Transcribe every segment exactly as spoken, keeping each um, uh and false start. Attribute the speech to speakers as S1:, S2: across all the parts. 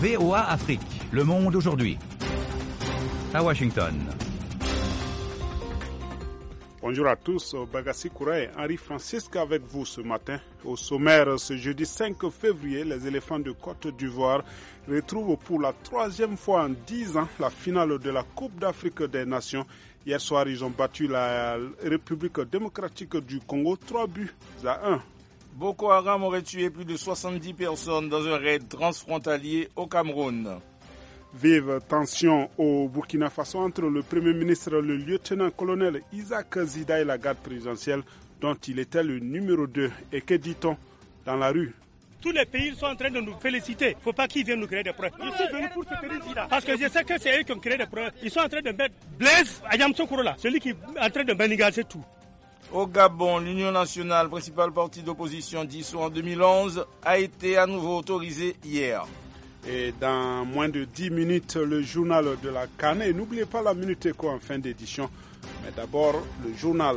S1: V O A Afrique, Le Monde aujourd'hui. À Washington.
S2: Bonjour à tous, Bagassi Koura et Henri Francisque avec vous ce matin. Au sommaire, ce jeudi cinq février, les éléphants de Côte d'Ivoire retrouvent pour la troisième fois en dix ans la finale de la Coupe d'Afrique des Nations. Hier soir, ils ont battu la République démocratique du Congo trois buts à un.
S3: Boko Haram aurait tué plus de soixante-dix personnes dans un raid transfrontalier au Cameroun.
S2: Vive tension au Burkina Faso entre le Premier ministre, le lieutenant-colonel Isaac Zida et la garde présidentielle dont il était le numéro deux. Et que dit-on dans la rue?
S4: Tous les pays sont en train de nous féliciter. Il ne faut pas qu'ils viennent nous créer des problèmes. Je suis venu pour soutenir Zida. Parce que je sais que c'est eux qui ont créé des problèmes. Ils sont en train de mettre Blaise Ayamsokoro là, celui qui est en train de manigaser tout.
S3: Au Gabon, l'Union nationale, principal parti d'opposition dissous en deux mille onze, a été à nouveau autorisée hier.
S2: Et dans moins de dix minutes, le journal de la Cannes. Et n'oubliez pas la Minute Éco en fin d'édition. Mais d'abord, le journal.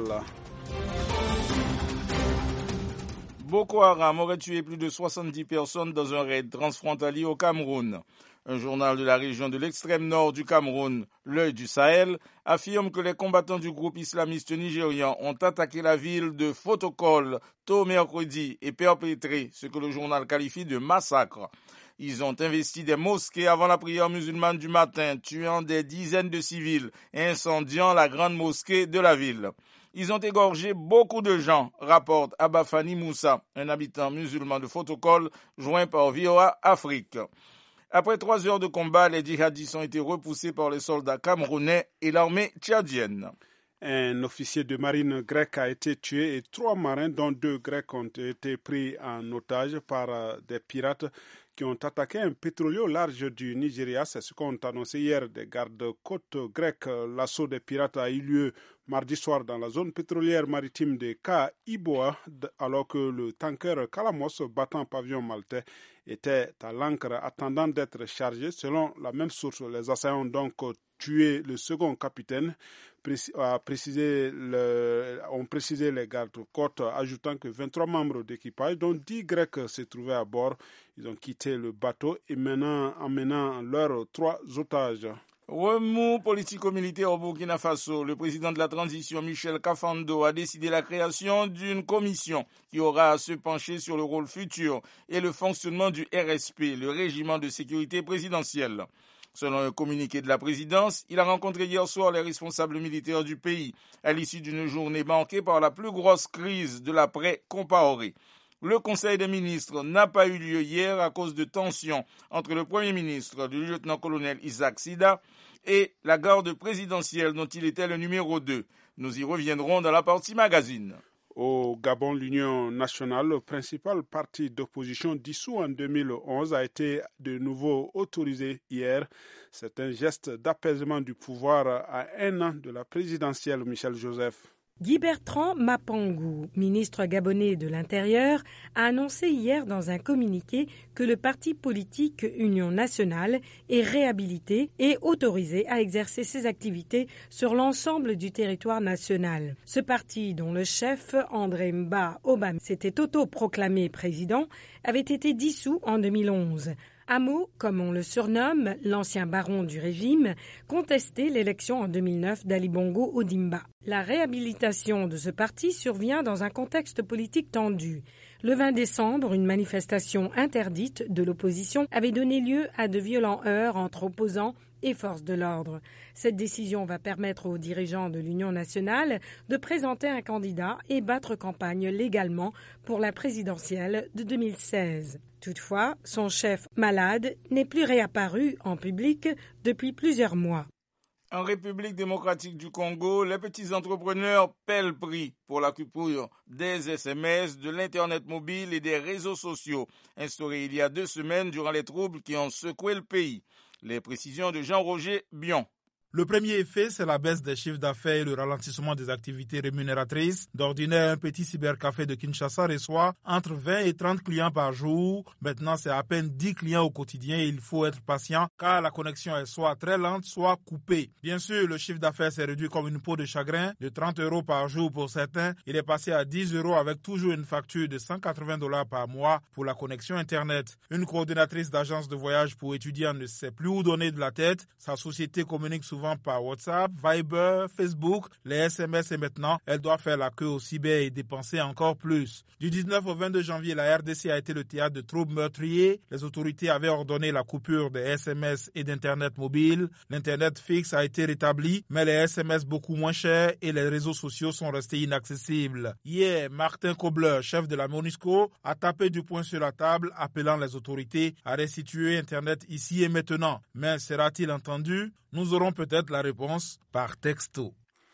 S3: Boko Haram aurait tué plus de soixante-dix personnes dans un raid transfrontalier au Cameroun. Un journal de la région de l'extrême nord du Cameroun, l'Œil du Sahel, affirme que les combattants du groupe islamiste nigérian ont attaqué la ville de Fotokol tôt mercredi et perpétré ce que le journal qualifie de massacre. Ils ont investi des mosquées avant la prière musulmane du matin, tuant des dizaines de civils et incendiant la grande mosquée de la ville. Ils ont égorgé beaucoup de gens, rapporte Abafani Moussa, un habitant musulman de Fotokol, joint par V O A Afrique. Après trois heures de combat, les djihadistes ont été repoussés par les soldats camerounais et l'armée tchadienne.
S2: Un officier de marine grec a été tué et trois marins, dont deux grecs, ont été pris en otage par des pirates qui ont attaqué un pétrolier au large du Nigeria. C'est ce qu'ont annoncé hier des gardes-côtes grecs. L'assaut des pirates a eu lieu mardi soir dans la zone pétrolière maritime de Ka-Iboa, alors que le tanker Kalamos, battant pavillon maltais, était à l'ancre attendant d'être chargé. Selon la même source, les assaillants ont donc tué le second capitaine, a précisé le, ont précisé les gardes-côtes, ajoutant que vingt-trois membres d'équipage, dont dix Grecs, se trouvaient à bord. Ils ont quitté le bateau et menant, emmenant leurs trois otages.
S3: Remous politico-militaire au Burkina Faso, le président de la transition Michel Kafando a décidé la création d'une commission qui aura à se pencher sur le rôle futur et le fonctionnement du R S P, le régiment de sécurité présidentielle. Selon un communiqué de la présidence, il a rencontré hier soir les responsables militaires du pays à l'issue d'une journée marquée par la plus grosse crise de l'après-Compaoré. Le Conseil des ministres n'a pas eu lieu hier à cause de tensions entre le Premier ministre, le lieutenant-colonel Isaac Zida, et la garde présidentielle dont il était le numéro deux. Nous y reviendrons dans la partie magazine.
S2: Au Gabon, l'Union nationale, le principal parti d'opposition dissous en deux mille onze, a été de nouveau autorisé hier. C'est un geste d'apaisement du pouvoir à un an de la présidentielle Michel Joseph.
S5: Guy Bertrand Mapangou, ministre gabonais de l'Intérieur, a annoncé hier dans un communiqué que le parti politique Union nationale est réhabilité et autorisé à exercer ses activités sur l'ensemble du territoire national. Ce parti, dont le chef André Mba Obama s'était autoproclamé président, avait été dissous en deux mille onze. Amo, comme on le surnomme, l'ancien baron du régime, contestait l'élection en deux mille neuf d'Ali Bongo Ondimba. La réhabilitation de ce parti survient dans un contexte politique tendu. Le vingt décembre, une manifestation interdite de l'opposition avait donné lieu à de violents heurts entre opposants et forces de l'ordre. Cette décision va permettre aux dirigeants de l'Union nationale de présenter un candidat et battre campagne légalement pour la présidentielle de deux mille seize. Toutefois, son chef malade n'est plus réapparu en public depuis plusieurs mois.
S3: En République démocratique du Congo, les petits entrepreneurs paient le prix pour la coupure des S M S, de l'Internet mobile et des réseaux sociaux, instaurés il y a deux semaines durant les troubles qui ont secoué le pays. Les précisions de Jean-Roger Bion.
S6: Le premier effet, c'est la baisse des chiffres d'affaires et le ralentissement des activités rémunératrices. D'ordinaire, un petit cybercafé de Kinshasa reçoit entre vingt et trente clients par jour. Maintenant, c'est à peine dix clients au quotidien et il faut être patient car la connexion est soit très lente, soit coupée. Bien sûr, le chiffre d'affaires s'est réduit comme une peau de chagrin. De trente euros par jour pour certains, il est passé à dix euros avec toujours une facture de cent quatre-vingts dollars par mois pour la connexion Internet. Une coordinatrice d'agence de voyage pour étudiants ne sait plus où donner de la tête. Sa société communique souvent par WhatsApp, Viber, Facebook, les S M S et maintenant, elle doit faire la queue au cyber et dépenser encore plus. Du dix-neuf au vingt-deux janvier, la R D C a été le théâtre de troubles meurtriers. Les autorités avaient ordonné la coupure des S M S et d'Internet mobile. L'Internet fixe a été rétabli, mais les S M S beaucoup moins chers et les réseaux sociaux sont restés inaccessibles. Hier, Martin Kobler, chef de la MONUSCO, a tapé du poing sur la table, appelant les autorités à restituer Internet ici et maintenant. Mais sera-t-il entendu? Nous aurons peut-être la réponse par texto.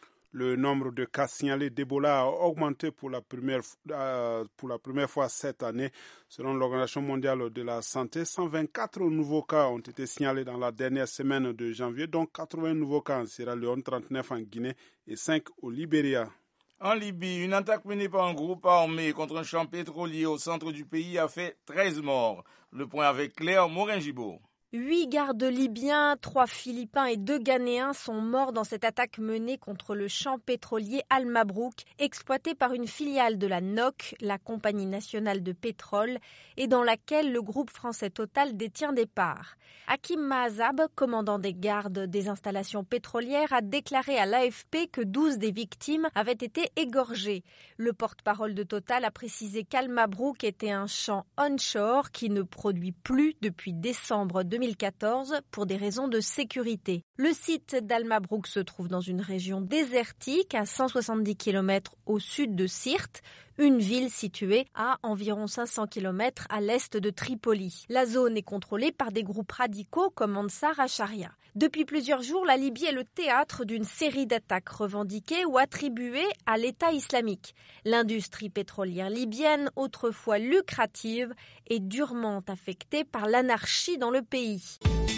S2: Le nombre de cas signalés d'Ebola a augmenté pour la première, euh, pour la première fois cette année. Selon l'Organisation mondiale de la santé, cent vingt-quatre nouveaux cas ont été signalés dans la dernière semaine de janvier, dont quatre-vingts nouveaux cas en Sierra Leone, trente-neuf en Guinée et cinq au Libéria.
S3: En Libye, une attaque menée par un groupe armé contre un champ pétrolier au centre du pays a fait treize morts. Le point avec Claire Morin-Gibault.
S7: Huit gardes libyens, trois Philippins et deux Ghanéens sont morts dans cette attaque menée contre le champ pétrolier Al Mabrouk, exploité par une filiale de la N O C, la compagnie nationale de pétrole, et dans laquelle le groupe français Total détient des parts. Hakim Mahazab, commandant des gardes des installations pétrolières, a déclaré à l'A F P que douze des victimes avaient été égorgées. Le porte-parole de Total a précisé qu'Al Mabrouk était un champ onshore qui ne produit plus depuis décembre deux mille quatorze pour des raisons de sécurité. Le site d'Al Mabrouk se trouve dans une région désertique à cent soixante-dix kilomètres au sud de Sirte, une ville située à environ cinq cents kilomètres à l'est de Tripoli. La zone est contrôlée par des groupes radicaux comme Ansar al-Sharia. Depuis plusieurs jours, la Libye est le théâtre d'une série d'attaques revendiquées ou attribuées à l'État islamique. L'industrie pétrolière libyenne, autrefois lucrative, est durement affectée par l'anarchie dans le pays.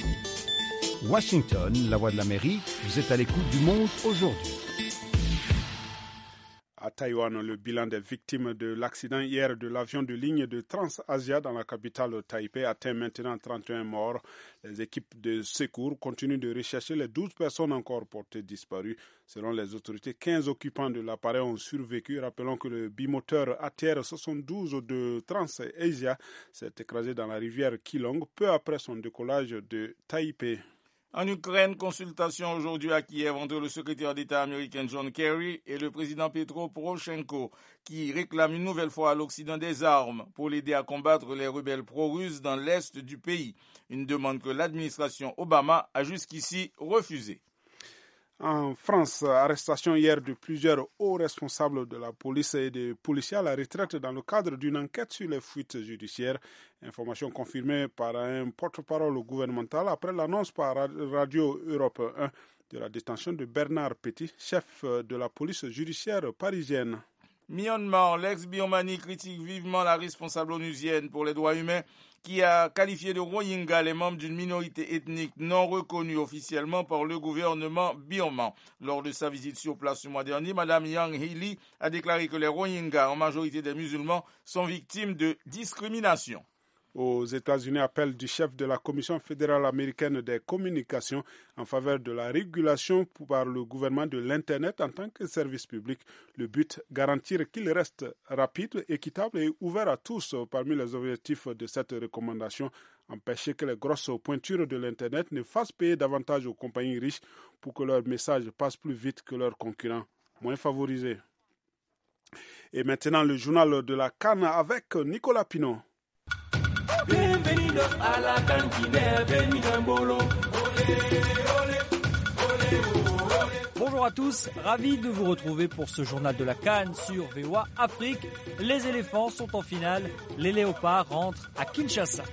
S1: Washington, la voix de l'Amérique, vous êtes à l'écoute du Monde aujourd'hui.
S2: À Taïwan, le bilan des victimes de l'accident hier de l'avion de ligne de Transasia dans la capitale Taipei atteint maintenant trente et un morts. Les équipes de secours continuent de rechercher les douze personnes encore portées disparues. Selon les autorités, quinze occupants de l'appareil ont survécu. Rappelons que le bimoteur A T R soixante-douze de Transasia s'est écrasé dans la rivière Keelung peu après son décollage de Taipei.
S3: En Ukraine, consultation aujourd'hui à Kiev entre le secrétaire d'État américain John Kerry et le président Petro Poroshenko, qui réclame une nouvelle fois à l'Occident des armes pour l'aider à combattre les rebelles pro-russes dans l'est du pays. Une demande que l'administration Obama a jusqu'ici refusée.
S2: En France, arrestation hier de plusieurs hauts responsables de la police et des policiers à la retraite dans le cadre d'une enquête sur les fuites judiciaires. Information confirmée par un porte-parole gouvernemental après l'annonce par Radio Europe un de la détention de Bernard Petit, chef de la police judiciaire parisienne.
S3: Myanmar, l'ex-Birmanie critique vivement la responsable onusienne pour les droits humains qui a qualifié de Rohingyas les membres d'une minorité ethnique non reconnue officiellement par le gouvernement birman. Lors de sa visite sur place ce mois dernier, Mme Yang Hee-lee a déclaré que les Rohingyas, en majorité des musulmans, sont victimes de discrimination.
S2: Aux États-Unis, appel du chef de la Commission fédérale américaine des communications en faveur de la régulation par le gouvernement de l'Internet en tant que service public. Le but, garantir qu'il reste rapide, équitable et ouvert à tous. Parmi les objectifs de cette recommandation, empêcher que les grosses pointures de l'Internet ne fassent payer davantage aux compagnies riches pour que leurs messages passent plus vite que leurs concurrents moins favorisés. Et maintenant, le journal de la Cannes avec Nicolas Pinot.
S8: Bienvenidos a la cantina, bienvenido en bolo.
S9: Bonjour à tous, ravi de vous retrouver pour ce journal de la Cannes sur V O A Afrique. Les éléphants sont en finale, les léopards rentrent à Kinshasa.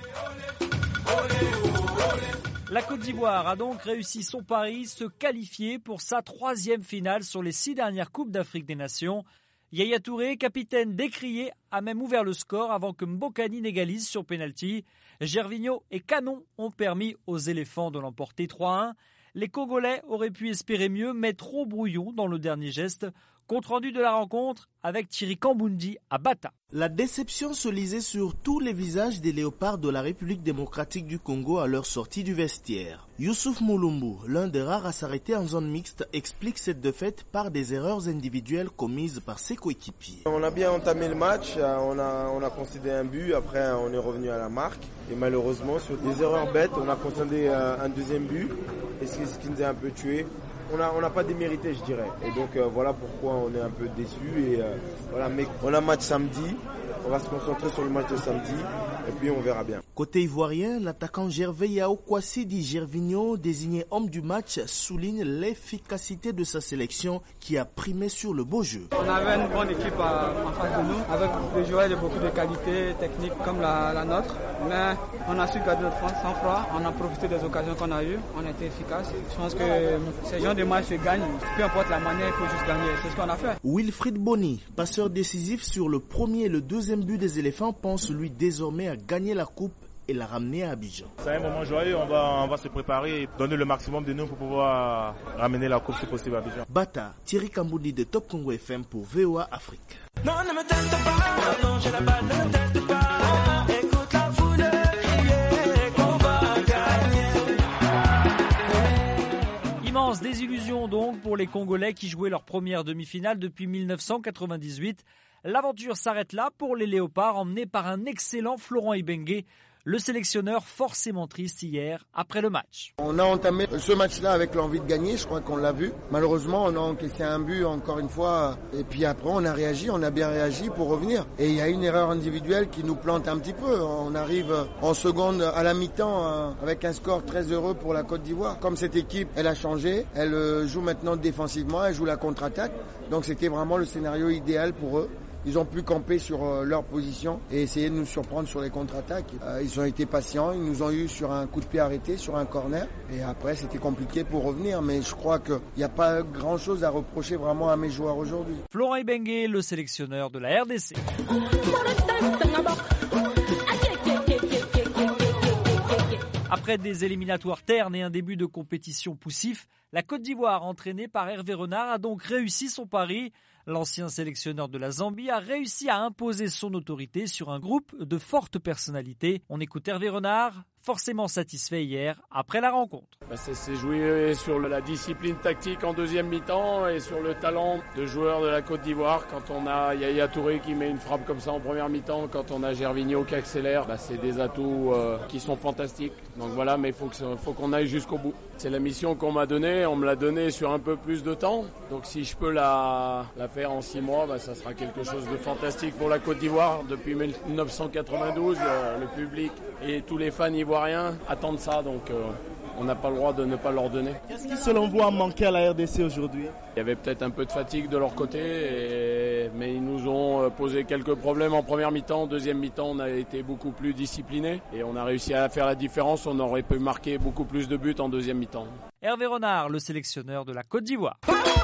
S9: La Côte d'Ivoire a donc réussi son pari, se qualifier pour sa troisième finale sur les six dernières Coupes d'Afrique des Nations. Yaya Touré, capitaine décrié, a même ouvert le score avant que Mbokani n'égalise sur pénalty. Gervinho et Canon ont permis aux éléphants de l'emporter trois à un. Les Congolais auraient pu espérer mieux, mais trop brouillon dans le dernier geste. Compte rendu de la rencontre avec Thierry Kambundi à Bata.
S10: La déception se lisait sur tous les visages des léopards de la République démocratique du Congo à leur sortie du vestiaire. Youssouf Moulumbu, l'un des rares à s'arrêter en zone mixte, explique cette défaite par des erreurs individuelles commises par ses coéquipiers.
S11: On a bien entamé le match, on a, on a concédé un but, après on est revenu à la marque. Et malheureusement, sur des erreurs bêtes, on a concédé un deuxième but, et c'est ce qui nous a un peu tués. On n'a on a pas démérité, je dirais. Et donc euh, voilà pourquoi on est un peu déçus. Et euh, voilà, mais on a match samedi. On va se concentrer sur le match de samedi et puis on verra bien.
S10: Côté ivoirien, l'attaquant Gervais Yao Kwasi dit Gervinho, désigné homme du match, souligne l'efficacité de sa sélection qui a primé sur le beau jeu.
S12: On avait une bonne équipe en face de nous, avec des joueurs de beaucoup de qualités techniques comme la, la nôtre. Mais on a su garder notre sang-froid, on a profité des occasions qu'on a eues, on a été efficace. Je pense que ces gens de match se gagnent, peu importe la manière, il faut juste gagner. C'est ce qu'on a fait.
S10: Wilfried Bony, passeur décisif sur le premier et le deuxième but des éléphants, pense lui désormais à gagner la coupe et la ramener à Abidjan.
S13: C'est un moment joyeux, on va, on va se préparer et donner le maximum de nous pour pouvoir ramener la coupe si possible à Abidjan.
S10: Bata, Thierry Kambundi de Top Congo F M pour V O A Afrique.
S8: Non, ne me teste pas, non, je n'ai pas, ne me teste pas. Écoute la foule crier qu'on va gagner.
S9: Immense désillusion donc pour les Congolais qui jouaient leur première demi-finale depuis mille neuf cent quatre-vingt-dix-huit. L'aventure s'arrête là pour les Léopards emmenés par un excellent Florent Ibenge, le sélectionneur forcément triste hier après le match.
S14: On a entamé ce match-là avec l'envie de gagner, je crois qu'on l'a vu. Malheureusement, on a encaissé un but encore une fois et puis après on a réagi, on a bien réagi pour revenir. Et il y a une erreur individuelle qui nous plante un petit peu. On arrive en seconde à la mi-temps avec un score très heureux pour la Côte d'Ivoire. Comme cette équipe, elle a changé, elle joue maintenant défensivement, elle joue la contre-attaque. Donc c'était vraiment le scénario idéal pour eux. Ils ont pu camper sur euh, leur position et essayer de nous surprendre sur les contre-attaques. Euh, ils ont été patients, ils nous ont eu sur un coup de pied arrêté, sur un corner. Et après, c'était compliqué pour revenir. Mais je crois qu'il n'y a pas grand-chose à reprocher vraiment à mes joueurs aujourd'hui.
S9: Florent Ibenge, le sélectionneur de la R D C. Après des éliminatoires ternes et un début de compétition poussif, la Côte d'Ivoire, entraînée par Hervé Renard, a donc réussi son pari. L'ancien sélectionneur de la Zambie a réussi à imposer son autorité sur un groupe de fortes personnalités. On écoute Hervé Renard, forcément satisfait hier après la rencontre.
S15: Bah c'est, c'est joué sur la discipline tactique en deuxième mi-temps et sur le talent de joueurs de la Côte d'Ivoire. Quand on a Yaya Touré qui met une frappe comme ça en première mi-temps, quand on a Gervinho qui accélère, bah c'est des atouts euh, qui sont fantastiques. Donc voilà, mais il faut, faut qu'on aille jusqu'au bout. C'est la mission qu'on m'a donnée, on me l'a donnée sur un peu plus de temps. Donc si je peux la, la faire en six mois, bah ça sera quelque chose de fantastique pour la Côte d'Ivoire. Depuis mille neuf cent quatre-vingt-douze, le, le public et tous les fans ivoiriens attendent ça, donc euh, on n'a pas le droit de ne pas leur donner.
S10: Qu'est-ce qui selon vous a manqué à la R D C aujourd'hui ?
S15: Il y avait peut-être un peu de fatigue de leur côté, et, mais ils nous ont posé quelques problèmes en première mi-temps. En deuxième mi-temps, on a été beaucoup plus disciplinés et on a réussi à faire la différence. On aurait pu marquer beaucoup plus de buts en deuxième mi-temps.
S9: Hervé Renard, le sélectionneur de la Côte d'Ivoire.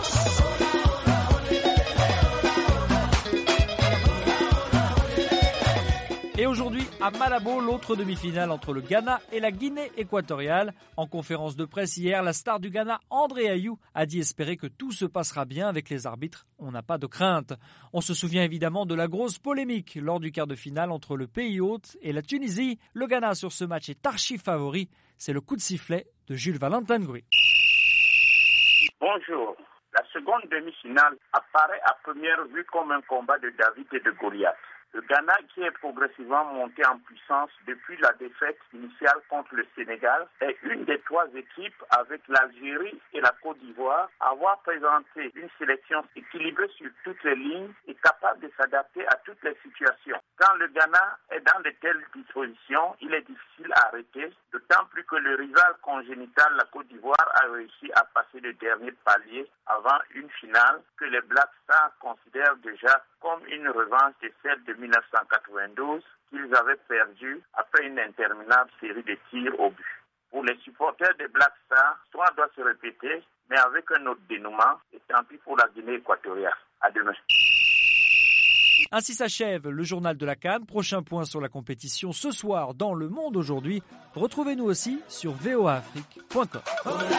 S9: Et aujourd'hui, à Malabo, l'autre demi-finale entre le Ghana et la Guinée équatoriale. En conférence de presse hier, la star du Ghana, André Ayew, a dit espérer que tout se passera bien avec les arbitres. On n'a pas de crainte. On se souvient évidemment de la grosse polémique lors du quart de finale entre le pays hôte et la Tunisie. Le Ghana sur ce match est archi favori. C'est le coup de sifflet de Jules Valentin Gouy.
S16: Bonjour. La seconde demi-finale apparaît à première vue comme un combat de David et de Goliath. Le Ghana, qui est progressivement monté en puissance depuis la défaite initiale contre le Sénégal, est une des trois équipes avec l'Algérie et la Côte d'Ivoire à avoir présenté une sélection équilibrée sur toutes les lignes et capable de s'adapter à toutes les situations. Quand le Ghana est dans de telles dispositions, il est difficile à arrêter, d'autant plus que le rival congénital, la Côte d'Ivoire, a réussi à passer le dernier palier avant une finale que les Black Stars considèrent déjà comme une revanche de celle de mille neuf cent quatre-vingt-douze qu'ils avaient perdue après une interminable série de tirs au but. Pour les supporters des Black Stars, l'histoire doit se répéter, mais avec un autre dénouement, et tant pis pour la Guinée équatoriale. À demain.
S9: Ainsi s'achève le journal de la CAN. Prochain point sur la compétition ce soir dans Le Monde aujourd'hui. Retrouvez-nous aussi sur v o a afrique point com.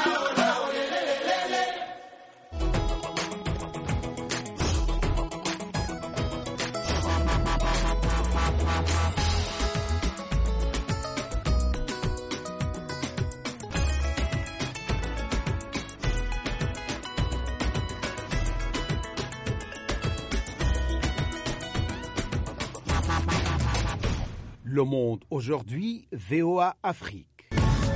S17: Le Monde aujourd'hui, V O A Afrique.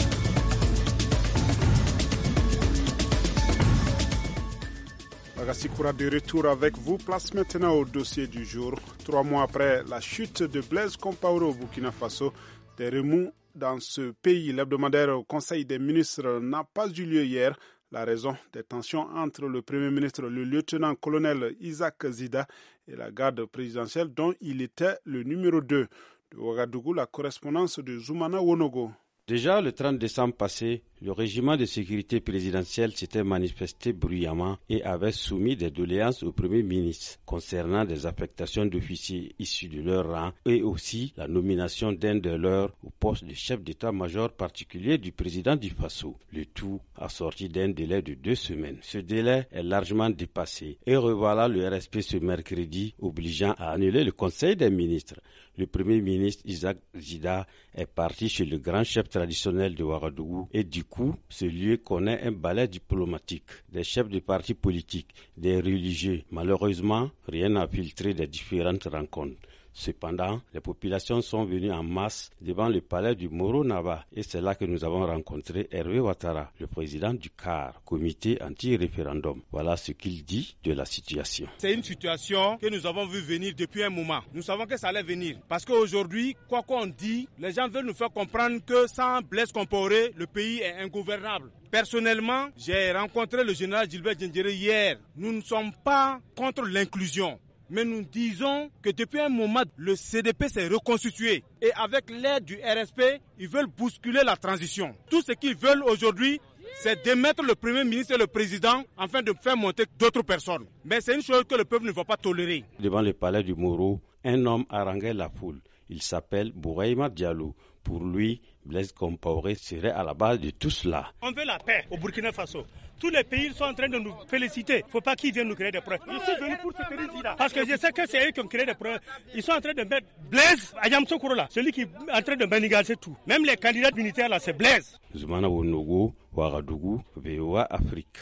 S2: Agassi Koura de retour avec vous. Place maintenant au dossier du jour. Trois mois après la chute de Blaise Compaoré au Burkina Faso, des remous dans ce pays. L'hebdomadaire au Conseil des ministres n'a pas eu lieu hier. La raison des tensions entre le Premier ministre, le lieutenant-colonel Isaac Zida, et la garde présidentielle dont il était le numéro deux. De Ouagadougou, la correspondance de Zoumana Wonogo.
S18: Déjà le trente décembre passé, le régiment de sécurité présidentielle s'était manifesté bruyamment et avait soumis des doléances au Premier ministre concernant des affectations d'officiers issus de leur rang et aussi la nomination d'un de leurs au poste de chef d'état-major particulier du président du Faso. Le tout assorti d'un délai de deux semaines. Ce délai est largement dépassé et revoilà le R S P ce mercredi, obligeant à annuler le Conseil des ministres. Le Premier ministre Isaac Zida est parti chez le grand chef traditionnel de Ouagadougou et du coup, ce lieu connaît un balai diplomatique, des chefs de partis politiques, des religieux. Malheureusement, rien n'a filtré des différentes rencontres. Cependant, les populations sont venues en masse devant le palais du Moro Naba et c'est là que nous avons rencontré Hervé Ouattara, le président du C A R, comité anti-référendum. Voilà ce qu'il dit de la situation.
S19: C'est une situation que nous avons vu venir depuis un moment. Nous savons que ça allait venir parce qu'aujourd'hui, quoi qu'on dit, les gens veulent nous faire comprendre que sans Blaise Compaoré, le pays est ingouvernable. Personnellement, j'ai rencontré le général Gilbert Diendéré hier. Nous ne sommes pas contre l'inclusion. Mais nous disons que depuis un moment, le C D P s'est reconstitué. Et avec l'aide du R S P, ils veulent bousculer la transition. Tout ce qu'ils veulent aujourd'hui, c'est démettre le Premier ministre et le Président afin de faire monter d'autres personnes. Mais c'est une chose que le peuple ne va pas tolérer.
S18: Devant le palais du Moro, un homme haranguait la foule. Il s'appelle Bouraïma Diallo. Pour lui, Blaise Compaoré serait à la base de tout cela.
S4: On veut la paix au Burkina Faso. Tous les pays sont en train de nous féliciter. Il ne faut pas qu'ils viennent nous créer des problèmes. Je suis venu pour ce président. Parce que je sais que c'est eux qui ont créé des problèmes. Ils sont en train de mettre Blaise Ayamso Kourola, celui qui est en train de manigaser tout. Même les candidats militaires là, c'est Blaise.
S18: Zoumana Wonogo, Ouagadougou, V O A Afrique.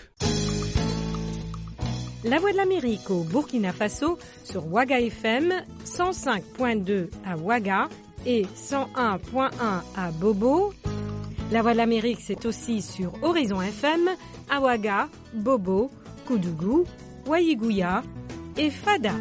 S5: La Voix de l'Amérique au Burkina Faso sur Ouaga F M, cent cinq virgule deux à Ouaga et cent un virgule un à Bobo. La Voix de l'Amérique, c'est aussi sur Horizon F M, à Ouaga, Bobo, Koudougou, Waïgouya et Fada.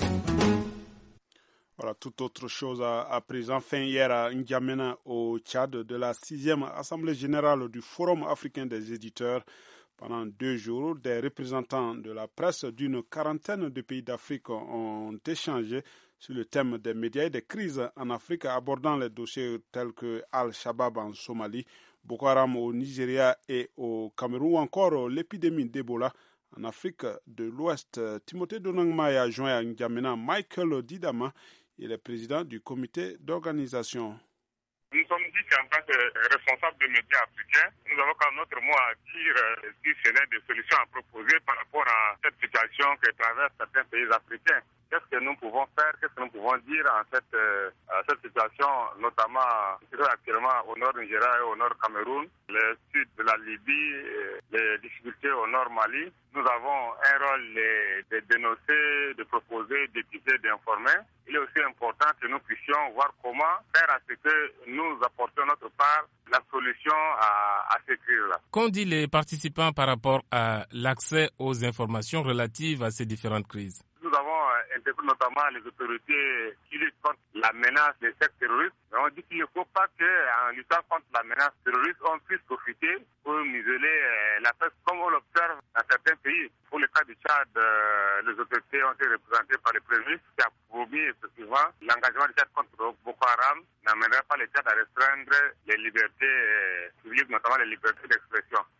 S2: Voilà, toute autre chose à, à présent. Fin hier à N'Djamena au Tchad de la sixième Assemblée générale du Forum africain des éditeurs. Pendant deux jours, des représentants de la presse d'une quarantaine de pays d'Afrique ont échangé sur le thème des médias et des crises en Afrique, abordant les dossiers tels que Al-Shabaab en Somalie, Boko Haram au Nigeria et au Cameroun, ou encore l'épidémie d'Ebola en Afrique de l'Ouest. Timothée Donangma a joint à N'Djamena Michael Didama, il est président du comité d'organisation.
S20: Nous sommes dit qu'en tant que responsables des médias africains, nous avons quand même notre mot à dire euh, si ce n'est des solutions à proposer par rapport à cette situation que traversent certains pays africains. Qu'est-ce que nous pouvons faire, qu'est-ce que nous pouvons dire en cette, euh, cette situation, notamment actuellement au nord du Nigeria et au nord Cameroun, le sud de la Libye, les difficultés au nord Mali. Nous avons un rôle de, de dénoncer, de proposer, d'étudier, d'informer. Il est aussi important que nous puissions voir comment faire à ce que nous apportions notre part la solution à, à ces crises-là.
S21: Qu'ont dit les participants par rapport à l'accès aux informations relatives à ces différentes crises?
S20: Nous avons euh, interpellé notamment les autorités qui luttent contre la menace des sectes terroristes. Mais on dit qu'il ne faut pas qu'en luttant contre la menace terroriste, on puisse profiter pour museler euh, la presse comme on l'observe dans certains pays. Pour le cas du Tchad, euh, les autorités ont été représentées par le Premier ministre qui a promis effectivement l'engagement du Tchad contre Boko Haram n'amènerait pas le Tchad à restreindre les libertés euh, civiles, notamment les libertés d'expression.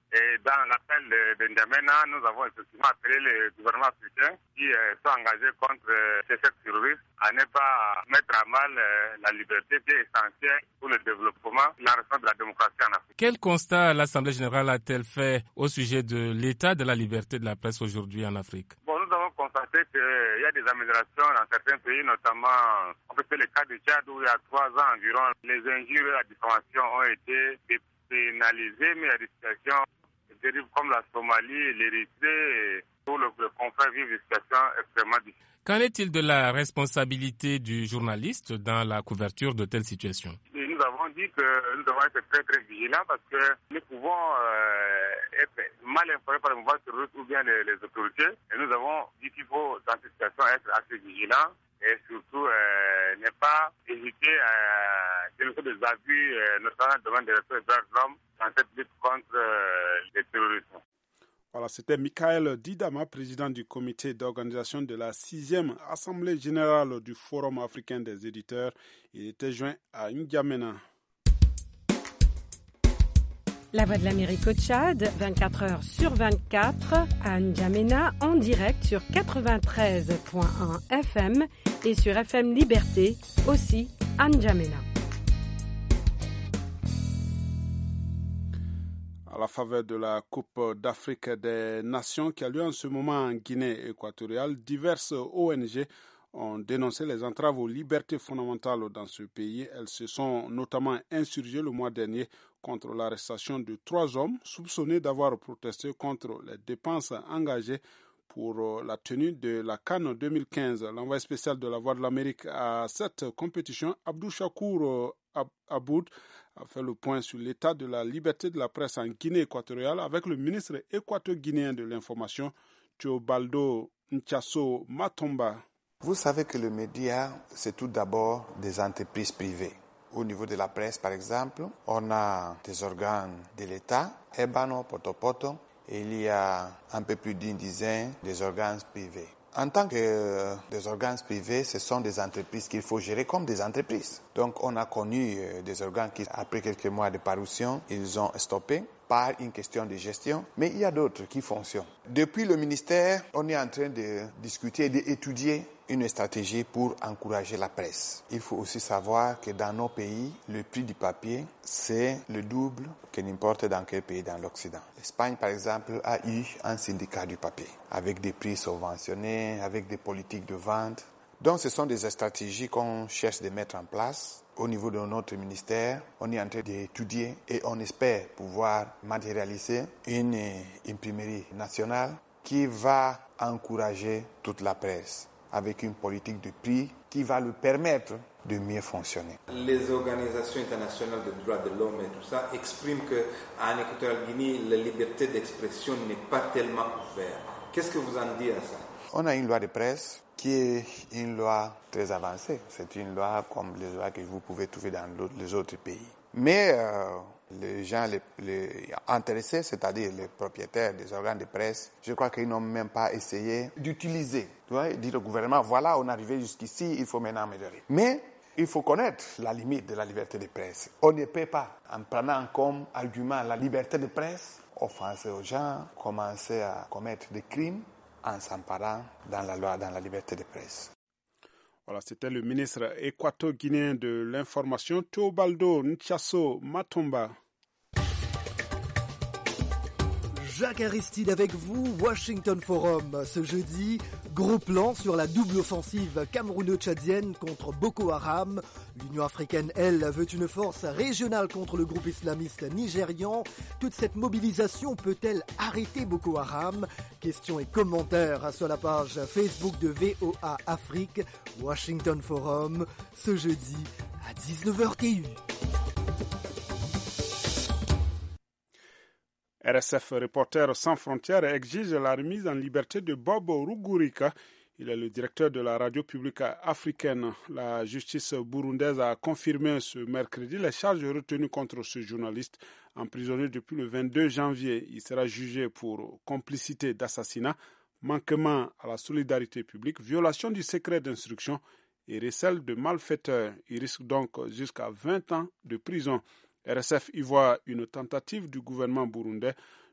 S20: Et dans l'appel de, de N'Djamena, nous avons effectivement appelé les gouvernements africains qui euh, sont engagés contre euh, ces sectes terroristes à ne pas mettre à mal euh, la liberté qui est essentielle pour le développement et la refonte de la démocratie en Afrique.
S21: Quel constat l'Assemblée générale a-t-elle fait au sujet de l'état de la liberté de la presse aujourd'hui en Afrique?
S20: Bon, nous avons constaté qu'il y a des améliorations dans certains pays, notamment, on peut faire le cas du Tchad où il y a trois ans environ, les injures et la diffamation ont été pénalisées, mais il y a des situations terribles comme la Somalie, l'Érythrée, où le, le conflit vit des situations extrêmement difficiles.
S21: Qu'en est-il de la responsabilité du journaliste dans la couverture de telles situations?
S20: Et nous avons dit que nous devons être très très vigilants parce que nous pouvons euh, être mal informés par les mouvements terroristes ou bien les, les autorités. Et nous avons dit qu'il faut dans cette situation être assez vigilants et surtout euh, ne pas hésiter à dénoncer des abus, euh, notamment dans le domaine des respect des droits de l'homme dans cette lutte contre euh, les terroristes.
S2: Voilà, c'était Michael Didama, président du comité d'organisation de la sixième Assemblée générale du Forum africain des éditeurs. Il était joint à N'Djamena.
S5: La Voix de l'Amérique au Tchad, vingt-quatre heures sur vingt-quatre, à N'Djamena, en direct sur quatre-vingt-treize virgule un F M et sur F M Liberté, aussi à N'Djamena.
S2: À la faveur de la Coupe d'Afrique des Nations qui a lieu en ce moment en Guinée équatoriale, diverses O N G ont dénoncé les entraves aux libertés fondamentales dans ce pays. Elles se sont notamment insurgées le mois dernier contre l'arrestation de trois hommes soupçonnés d'avoir protesté contre les dépenses engagées pour la tenue de la CAN deux mille quinze. L'envoyé spécial de la Voix de l'Amérique à cette compétition, Abdou Chakour Aboud, a fait le point sur l'état de la liberté de la presse en Guinée équatoriale avec le ministre équato-guinéen de l'information, Théobaldo Ntchasso Matomba.
S6: Vous savez que le média, c'est tout d'abord des entreprises privées. Au niveau de la presse, par exemple, on a des organes de l'État, Ebano, Potopoto, et il y a un peu plus d'une dizaine des organes privés. En tant que euh, des organes privés, ce sont des entreprises qu'il faut gérer comme des entreprises. Donc on a connu euh, des organes qui, après quelques mois de parution, ils ont stoppé par une question de gestion, mais il y a d'autres qui fonctionnent. Depuis le ministère, on est en train de discuter et d'étudier une stratégie pour encourager la presse. Il faut aussi savoir que dans nos pays, le prix du papier, c'est le double que n'importe dans quel pays dans l'Occident. L'Espagne, par exemple, a eu un syndicat du papier, avec des prix subventionnés, avec des politiques de vente. Donc ce sont des stratégies qu'on cherche de mettre en place. Au niveau de notre ministère, on est en train d'étudier et on espère pouvoir matérialiser une imprimerie nationale qui va encourager toute la presse avec une politique de prix qui va lui permettre de mieux fonctionner.
S22: Les organisations internationales de droits de l'homme et tout ça expriment qu'en Équatorial Guinée, la liberté d'expression n'est pas tellement ouverte. Qu'est-ce que vous en dites à ça?
S6: On a une loi de presse qui est une loi très avancée. C'est une loi comme les lois que vous pouvez trouver dans les autres pays. Mais euh, les gens les, les intéressés, c'est-à-dire les propriétaires des organes de presse, je crois qu'ils n'ont même pas essayé d'utiliser. Tu vois, dire au gouvernement, voilà, on est arrivé jusqu'ici, il faut maintenant améliorer. Mais il faut connaître la limite de la liberté de presse. On ne peut pas, en prenant comme argument la liberté de presse, offenser aux gens, commencer à commettre des crimes en s'emparant dans la loi, dans la liberté de presse.
S2: Voilà, c'était le ministre équato-guinéen de l'information, Théobaldo Ntchasso Matomba.
S23: Jacques Aristide avec vous, Washington Forum. Ce jeudi, gros plan sur la double offensive camerouno-tchadienne contre Boko Haram. L'Union africaine, elle, veut une force régionale contre le groupe islamiste nigérian. Toute cette mobilisation peut-elle arrêter Boko Haram? Questions et commentaires sur la page Facebook de V O A Afrique, Washington Forum, ce jeudi à dix-neuf heures T U.
S2: R S F Reporters sans frontières exige la remise en liberté de Bob Rugurika. Il est le directeur de la radio publique africaine. La justice burundaise a confirmé ce mercredi les charges retenues contre ce journaliste emprisonné depuis le vingt-deux janvier. Il sera jugé pour complicité d'assassinat, manquement à la solidarité publique, violation du secret d'instruction et recel de malfaiteurs. Il risque donc jusqu'à vingt ans de prison. R S F y voit une tentative du gouvernement burundais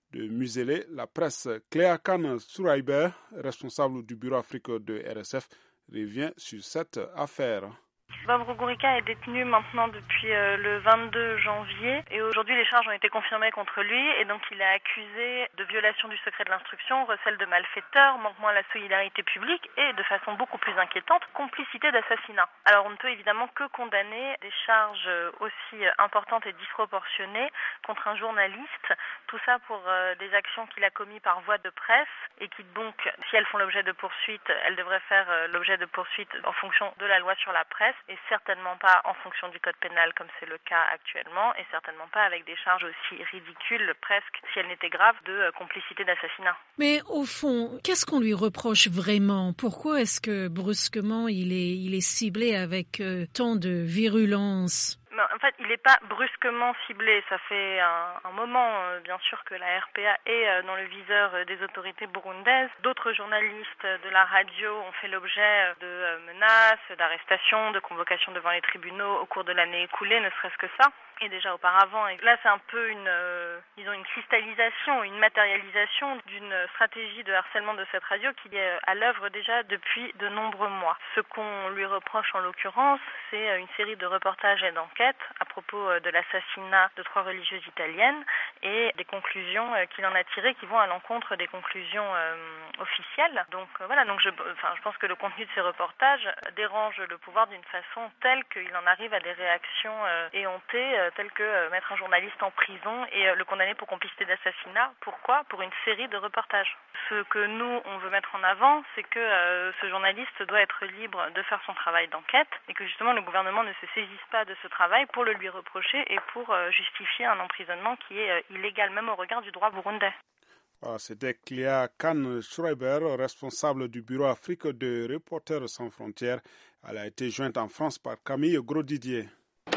S2: de museler la presse. Cléa Khan Souraiber, responsable du bureau Afrique de R S F, revient sur cette affaire.
S1: Bob Rugurika est détenu maintenant depuis euh, le vingt-deux janvier et aujourd'hui les charges ont été confirmées contre lui et donc il est accusé de violation du secret de l'instruction, recel de malfaiteur, manquement à la solidarité publique et de façon beaucoup plus inquiétante, complicité d'assassinat. Alors on ne peut évidemment que condamner des charges aussi importantes et disproportionnées contre un journaliste, tout ça pour euh, des actions qu'il a commises par voie de presse et qui donc, si elles font l'objet de poursuites, elles devraient faire euh, l'objet de poursuites en fonction de la loi sur la presse et certainement pas en fonction du code pénal comme c'est le cas actuellement et certainement pas avec des charges aussi ridicules, presque, si elles n'étaient graves, de euh, complicité d'assassinat.
S3: Mais au fond, qu'est-ce qu'on lui reproche vraiment? Pourquoi est-ce que brusquement il est, il est ciblé avec euh, tant de virulence?
S1: En fait, il n'est pas brusquement ciblé. Ça fait un, un moment, euh, bien sûr, que la R P A est euh, dans le viseur euh, des autorités burundaises. D'autres journalistes de la radio ont fait l'objet de euh, menaces, d'arrestations, de convocations devant les tribunaux au cours de l'année écoulée, ne serait-ce que ça. Et déjà auparavant. Et là, c'est un peu une, euh, disons, une cristallisation, une matérialisation d'une stratégie de harcèlement de cette radio qui est à l'œuvre déjà depuis de nombreux mois. Ce qu'on lui reproche en l'occurrence, c'est une série de reportages et d'enquêtes à propos de l'assassinat de trois religieuses italiennes et des conclusions qu'il en a tirées qui vont à l'encontre des conclusions euh, officielles. Donc euh, voilà, donc je, enfin, je pense que le contenu de ces reportages dérange le pouvoir d'une façon telle qu'il en arrive à des réactions euh, éhontées, euh, telles que euh, mettre un journaliste en prison et euh, le condamner pour complicité d'assassinat. Pourquoi? Pour une série de reportages. Ce que nous, on veut mettre en avant, c'est que euh, ce journaliste doit être libre de faire son travail d'enquête et que justement le gouvernement ne se saisisse pas de ce travail pour le lui reprocher et pour euh, justifier un emprisonnement qui est euh, illégal même au regard du droit burundais.
S2: Voilà, c'était Cléa Khan Schreiber, responsable du bureau Afrique de Reporters sans frontières. Elle a été jointe en France par Camille Grosdidier.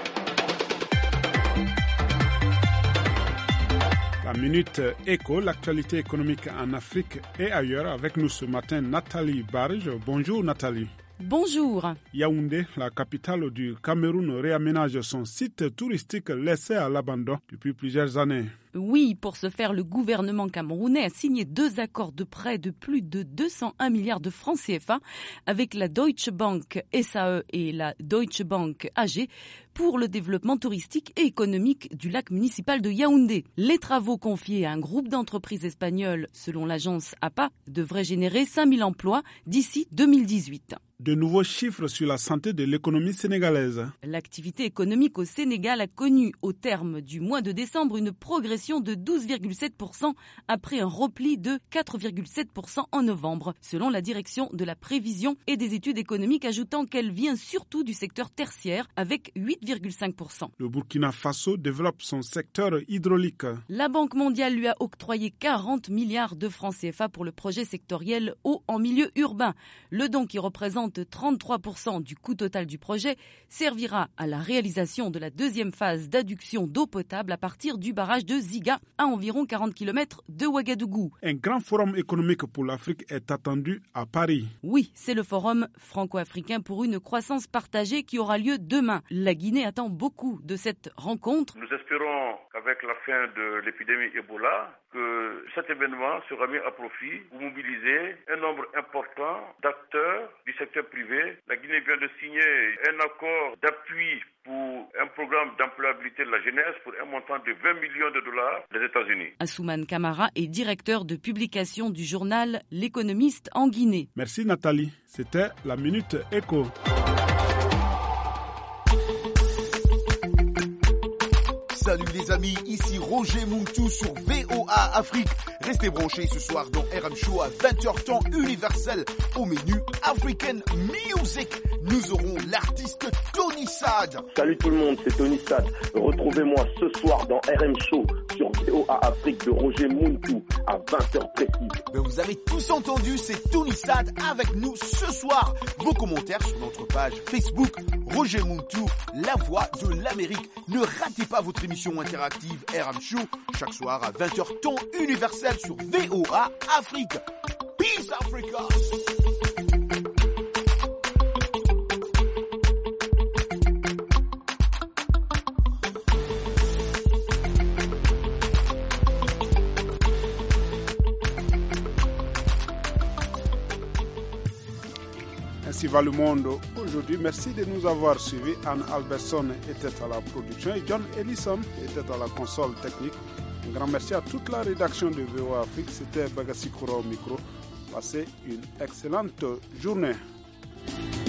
S2: La Minute Éco, l'actualité économique en Afrique et ailleurs. Avec nous ce matin, Nathalie Barge. Bonjour Nathalie.
S7: Bonjour.
S2: Yaoundé, la capitale du Cameroun, réaménage son site touristique laissé à l'abandon depuis plusieurs années.
S7: Oui, pour ce faire, le gouvernement camerounais a signé deux accords de prêt de plus de deux cent un milliards de francs C F A avec la Deutsche Bank S A E et la Deutsche Bank A G pour le développement touristique et économique du lac municipal de Yaoundé. Les travaux confiés à un groupe d'entreprises espagnoles, selon l'agence A P A, devraient générer cinq mille emplois d'ici deux mille dix-huit.
S2: De nouveaux chiffres sur la santé de l'économie sénégalaise.
S7: L'activité économique au Sénégal a connu au terme du mois de décembre une progression de douze virgule sept pour cent après un repli de quatre virgule sept pour cent en novembre, selon la direction de la prévision et des études économiques, ajoutant qu'elle vient surtout du secteur tertiaire avec huit virgule cinq pour cent.
S2: Le Burkina Faso développe son secteur hydraulique.
S7: La Banque mondiale lui a octroyé quarante milliards de francs C F A pour le projet sectoriel eau en milieu urbain. Le don, qui représente trente-trois pour cent du coût total du projet, servira à la réalisation de la deuxième phase d'adduction d'eau potable à partir du barrage de Ziga, à environ quarante kilomètres de Ouagadougou.
S2: Un grand forum économique pour l'Afrique est attendu à Paris.
S7: Oui, c'est le forum franco-africain pour une croissance partagée qui aura lieu demain. La Guinée attend beaucoup de cette rencontre.
S24: Nous espérons qu'avec la fin de l'épidémie Ebola, que cet événement sera mis à profit pour mobiliser un nombre important d'acteurs du secteur privé. La Guinée vient de signer un accord d'appui pour un programme d'employabilité de la jeunesse pour un montant de vingt millions de dollars des États-Unis.
S7: Assouman Kamara est directeur de publication du journal L'Économiste en Guinée.
S2: Merci Nathalie. C'était la Minute Éco.
S25: Salut les amis, ici Roger Muntu sur V O A Afrique. Restez branchés ce soir dans R M Show à vingt heures temps universel. Au menu African Music, nous aurons l'artiste Tony Sad.
S26: Salut tout le monde, c'est Tony Sad. Retrouvez-moi ce soir dans R M Show sur V O A Afrique de Roger Muntu à vingt heures précises.
S25: Ben vous avez tous entendu, c'est Tony Sad avec nous ce soir. Vos commentaires sur notre page Facebook Roger Muntu, la voix de l'Amérique. Ne ratez pas votre émission interactive R M Show chaque soir à vingt heures temps universel sur V O A Afrique. Peace Africa.
S2: Ici va le monde aujourd'hui. Merci de nous avoir suivis. Anne Alberson était à la production et John Ellison était à la console technique. Un grand merci à toute la rédaction de V O A Afrique. C'était Bagassi Koura au micro. Passez une excellente journée.